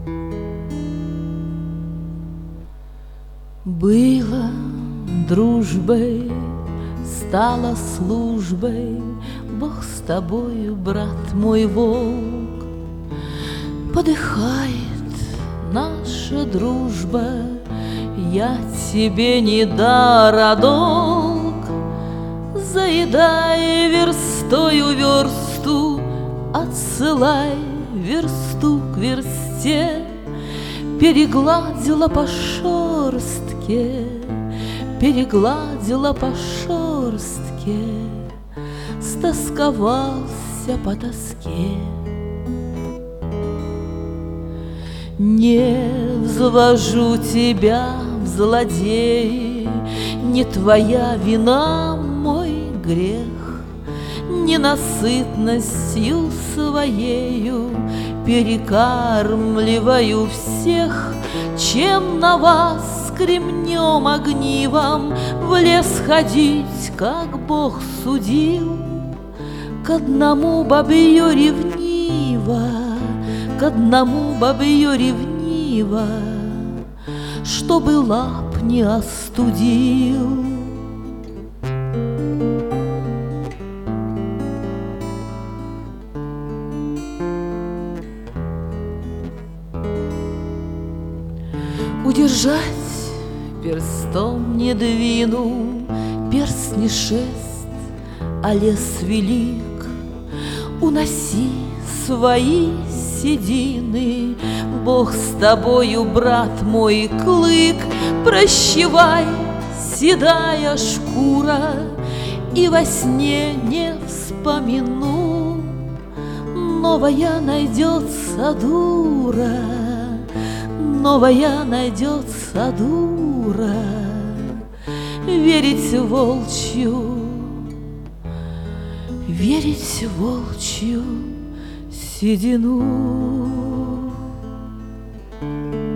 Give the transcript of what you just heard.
Было дружбой, стало службой, Бог с тобою, брат мой волк. Подыхает наша дружба, я тебе не дар, а долг. Заедай верстою версту, отсылай версту к версте. Перегладила по шерстке, перегладила по шерстке, стосковался по тоске. Не взвожу тебя в злодеи, не твоя вина мой грех, ненасытностью своею перекармливаю всех, чем на вас кремнем огнивом в лес ходить, как Бог судил. К одному бабье ревниво, к одному бабье ревниво, чтобы лап не остудил. Удержать перстом не двину, перст не шест, а лес велик. Уноси свои седины, Бог с тобою, брат мой, клык. Прощевай, седая шкура, и во сне не вспомину. Новая найдется дура, новая найдется дура, верить волчью, верить волчью седину.